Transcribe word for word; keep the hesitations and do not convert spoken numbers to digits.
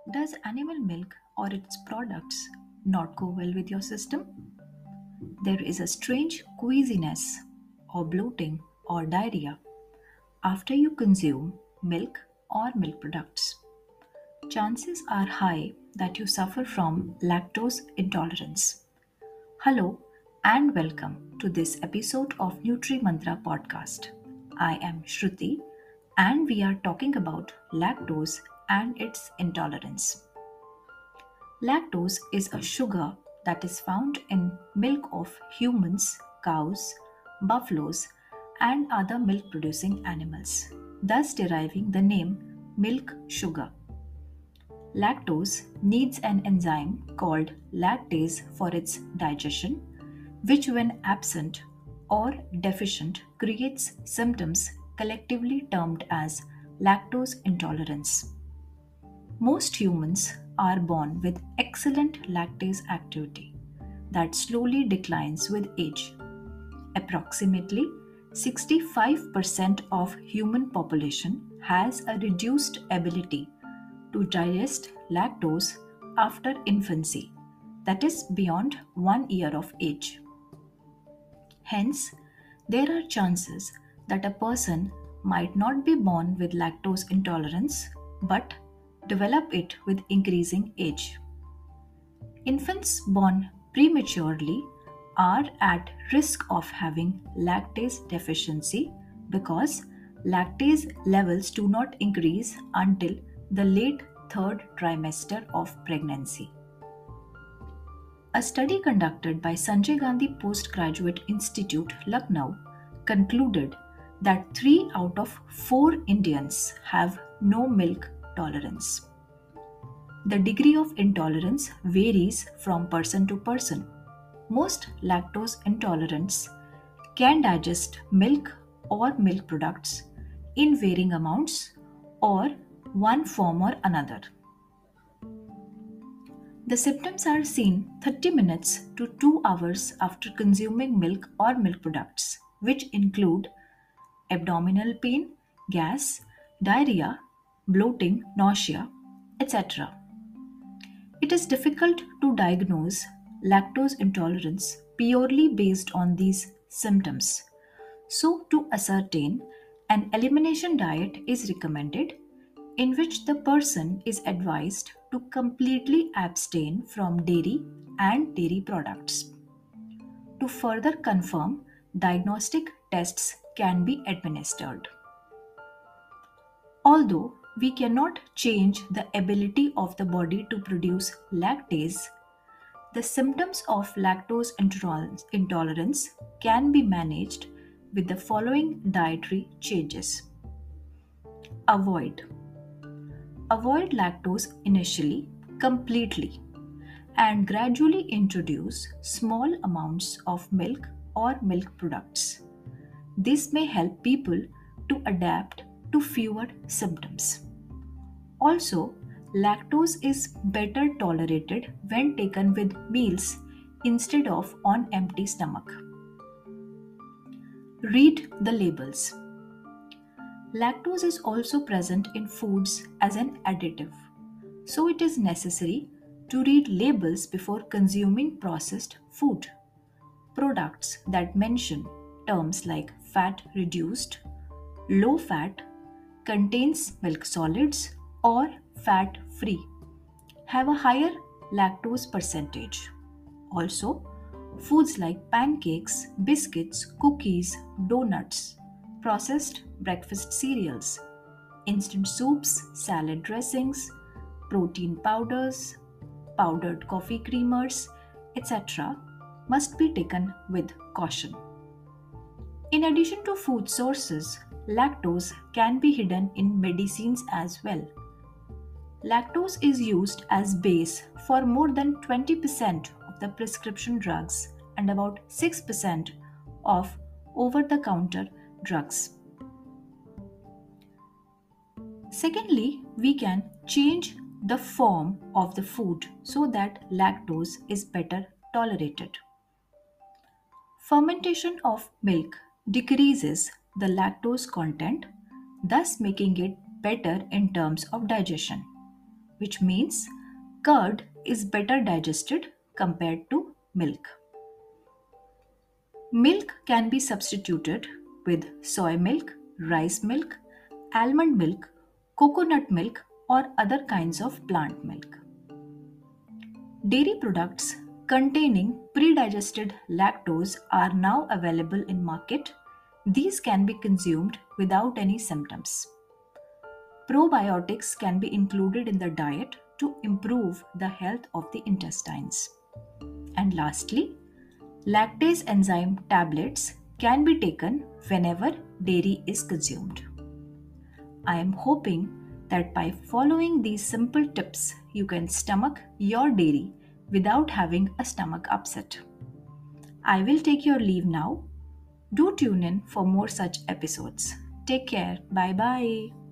Does animal milk or its products not go well with your system? There is a strange queasiness or bloating or diarrhea after you consume milk or milk products. Chances are high that you suffer from lactose intolerance. Hello and welcome to this episode of Nutri Mantra podcast. I am Shruti and we are talking about lactose and its intolerance. Lactose is a sugar that is found in milk of humans, cows, buffaloes, and other milk producing animals, thus deriving the name milk sugar. Lactose needs an enzyme called lactase for its digestion, which, when absent or deficient, creates symptoms collectively termed as lactose intolerance. Most humans are born with excellent lactase activity that slowly declines with age. Approximately sixty-five percent of human population has a reduced ability to digest lactose after infancy, that is beyond one year of age. Hence, there are chances that a person might not be born with lactose intolerance but develop it with increasing age. Infants born prematurely are at risk of having lactase deficiency because lactase levels do not increase until the late third trimester of pregnancy. A study conducted by Sanjay Gandhi Postgraduate Institute, Lucknow, concluded that three out of four Indians have no milk tolerance. The degree of intolerance varies from person to person. Most lactose intolerants can digest milk or milk products in varying amounts or one form or another. The symptoms are seen thirty minutes to two hours after consuming milk or milk products, which include abdominal pain, gas, diarrhea, bloating, nausea, et cetera. It is difficult to diagnose lactose intolerance purely based on these symptoms. So, to ascertain, an elimination diet is recommended in which the person is advised to completely abstain from dairy and dairy products. To further confirm, diagnostic tests can be administered. Although we cannot change the ability of the body to produce lactase, the symptoms of lactose intolerance intolerance can be managed with the following dietary changes. Avoid. Avoid lactose initially, completely, and gradually introduce small amounts of milk or milk products. This may help people to adapt to fewer symptoms. Also, lactose is better tolerated when taken with meals instead of on empty stomach. Read the labels. Lactose is also present in foods as an additive, so it is necessary to read labels before consuming processed food. Products that mention terms like fat reduced, low fat, contains milk solids, or fat free have a higher lactose percentage. Also, foods like pancakes, biscuits, cookies, donuts, processed breakfast cereals, instant soups, salad dressings, protein powders, powdered coffee creamers, et cetera must be taken with caution. In addition to food sources, lactose can be hidden in medicines as well. Lactose is used as base for more than twenty percent of the prescription drugs and about six percent of over the counter drugs. Secondly, we can change the form of the food so that lactose is better tolerated. Fermentation of milk decreases the lactose content, thus making it better in terms of digestion. which means curd is better digested compared to milk. Milk can be substituted with soy milk, rice milk, almond milk, coconut milk, or other kinds of plant milk. Dairy products containing pre-digested lactose are now available in market. These can be consumed without any symptoms. Probiotics can be included in the diet to improve the health of the intestines. And lastly, lactase enzyme tablets can be taken whenever dairy is consumed. I am hoping that by following these simple tips, you can stomach your dairy without having a stomach upset. I will take your leave now. Do tune in for more such episodes. Take care. Bye bye.